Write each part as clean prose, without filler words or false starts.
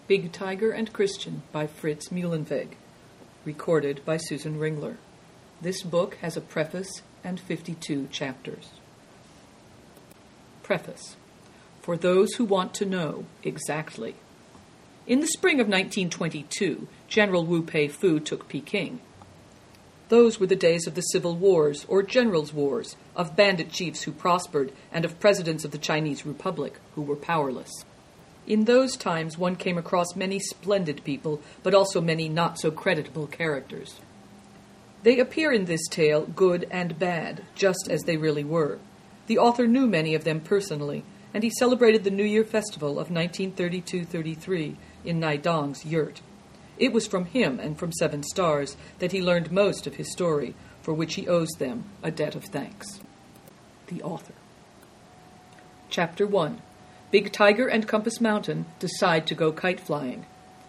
Big Tiger and Christian by Fritz Muhlenweg. Recorded by Susan Ringler. This book has a preface and 52 chapters. Preface. For those who want to know exactly. In the spring of 1922, General Wu Peifu took Peking. Those were the days of the civil wars, or generals' wars, of bandit chiefs who prospered and of presidents of the Chinese Republic who were powerless. In those times one came across many splendid people, but also many not-so-creditable characters. They appear in this tale good and bad, just as they really were. The author knew many of them personally, and he celebrated the New Year festival of 1932-33 in Naidong's yurt. It was from him and from Seven Stars that he learned most of his story, for which he owes them a debt of thanks. The author. Chapter 1. Big Tiger and Compass Mountain decide to go kite flying.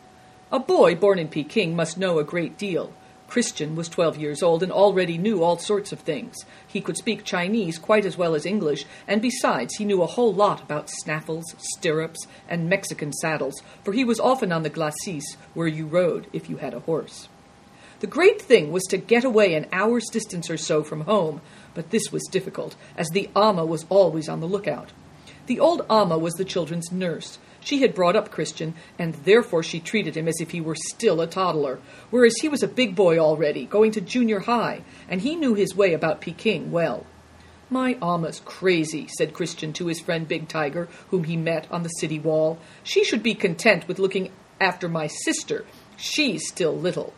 A boy born in Peking must know a great deal. Christian was 12 years old and already knew all sorts of things. He could speak Chinese quite as well as English, and besides he knew a whole lot about snaffles, stirrups, and Mexican saddles, for he was often on the glacis where you rode if you had a horse. The great thing was to get away an hour's distance or so from home, but this was difficult, as the Amma was always on the lookout. The old Amma was the children's nurse. She had brought up Christian, and therefore she treated him as if he were still a toddler, whereas he was a big boy already, going to junior high, and he knew his way about Peking well. "My Amma's crazy," said Christian to his friend Big Tiger, whom he met on the city wall. "She should be content with looking after my sister. She's still little."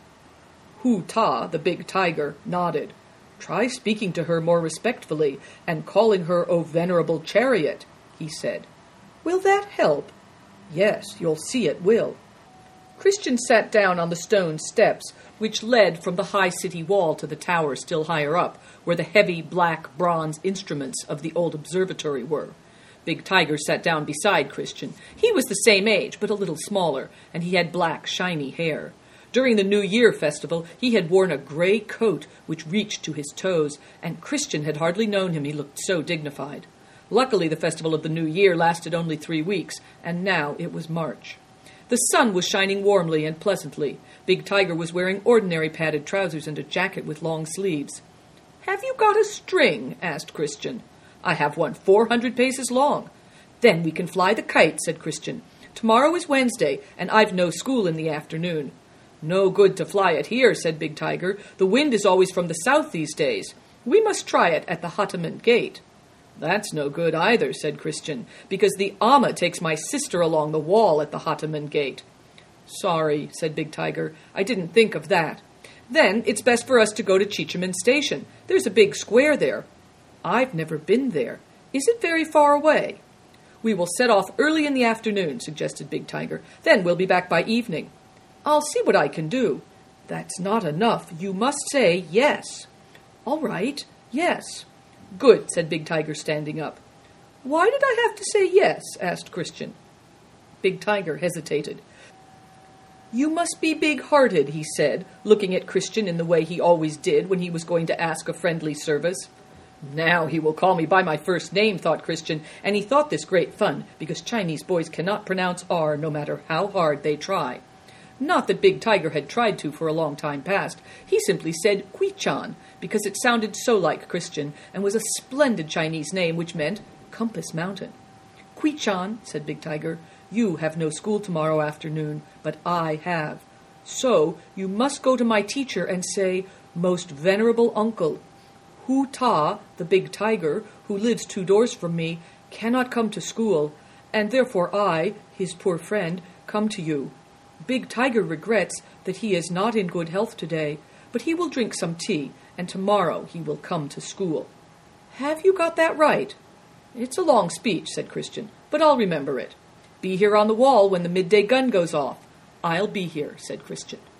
Hu Ta, the Big Tiger, nodded. "Try speaking to her more respectfully, and calling her, 'O venerable chariot,'" he said. "Will that help?" "Yes, you'll see it will." Christian sat down on the stone steps which led from the high city wall to the tower still higher up, where the heavy black bronze instruments of the old observatory were. Big Tiger sat down beside Christian. He was the same age, but a little smaller, and he had black, shiny hair. During the New Year festival, he had worn a gray coat which reached to his toes, and Christian had hardly known him, he looked so dignified. Luckily, the festival of the New Year lasted only 3 weeks, and now it was March. The sun was shining warmly and pleasantly. Big Tiger was wearing ordinary padded trousers and a jacket with long sleeves. "Have you got a string?" asked Christian. "I have one 400 paces long." "Then we can fly the kite," said Christian. "Tomorrow is Wednesday, and I've no school in the afternoon." "No good to fly it here," said Big Tiger. "The wind is always from the south these days. We must try it at the Hataman Gate." "That's no good either," said Christian, "because the Amma takes my sister along the wall at the Hataman Gate." "Sorry," said Big Tiger. "I didn't think of that." "Then it's best for us to go to Cheechaman Station. There's a big square there." "I've never been there. Is it very far away?" "We will set off early in the afternoon," suggested Big Tiger. "Then we'll be back by evening." "I'll see what I can do." "That's not enough. You must say yes." "All right, yes." "Good," said Big Tiger, standing up. "Why did I have to say yes?" asked Christian. Big Tiger hesitated. "You must be big-hearted," he said, looking at Christian in the way he always did when he was going to ask a friendly service. "Now he will call me by my first name," thought Christian, and he thought this great fun, because Chinese boys cannot pronounce R no matter how hard they try. Not that Big Tiger had tried to for a long time past. He simply said Quichan, because it sounded so like Christian, and was a splendid Chinese name which meant Compass Mountain. "Quichan," said Big Tiger, "you have no school tomorrow afternoon, but I have. So you must go to my teacher and say, 'Most venerable uncle, Hu Ta, the Big Tiger, who lives 2 doors from me, cannot come to school, and therefore I, his poor friend, come to you. Big Tiger regrets that he is not in good health today, but he will drink some tea, and tomorrow he will come to school.' Have you got that right?" "It's a long speech," said Christian, "but I'll remember it. Be here on the wall when the midday gun goes off." "I'll be here," said Christian.